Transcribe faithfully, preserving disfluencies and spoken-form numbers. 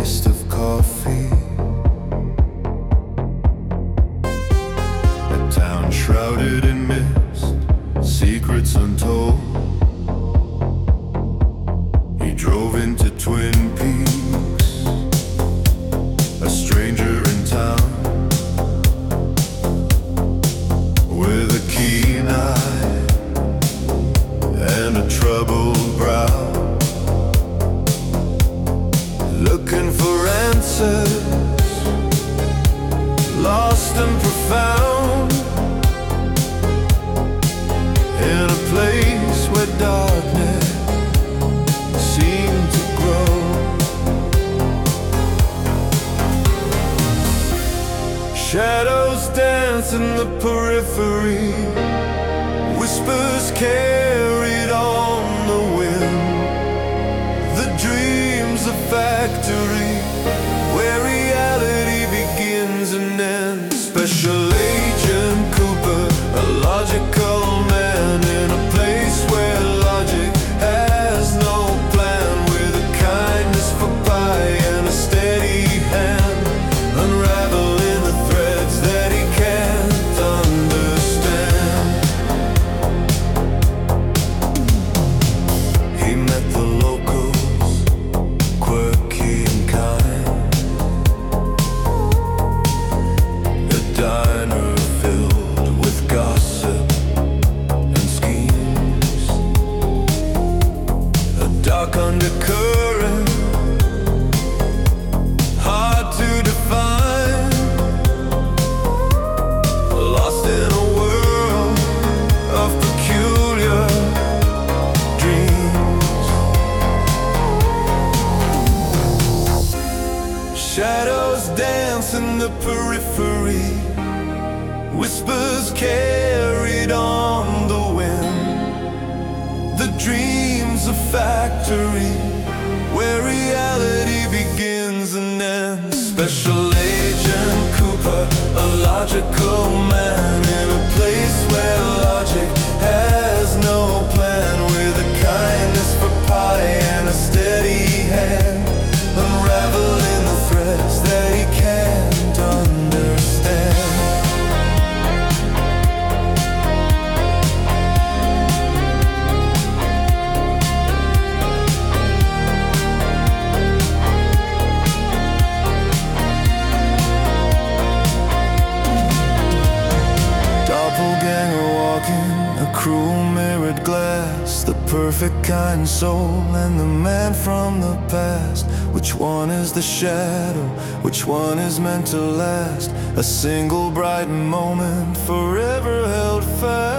taste of coffee. A town shrouded in mist, secrets untold. He drove into Twin Peaks, a stranger in town, with a keen eye and a troubled brow, looking for answers, lost and profound, in a place where darkness seemed to grow. Shadows dance in the periphery, whispers carried on the wind. The dream's a factory where reality begins and ends. Special Agent Cooper, a logical man in a place where logic has no plan, with a kindness for pie and a steady hand, unraveling the threads that he can't understand. He met the locals, quirky and kind, a diner filled with gossip and schemes, a dark undercurrent, hard to define, lost in a world of peculiar dreams. Shadows dance in the periphery, whispers carried on the wind. The dream's a factory where reality begins and ends. Special Agent Cooper, a logical man in a place where logic has no plan, with a kindness for pie and a steady hand, unraveling the threads that he can't understand. Doppelganger walking, a cruel mirrored glass, the perfect kind soul and the man from the past. Which one is the shadow? Which one is meant to last? A single bright moment forever held fast.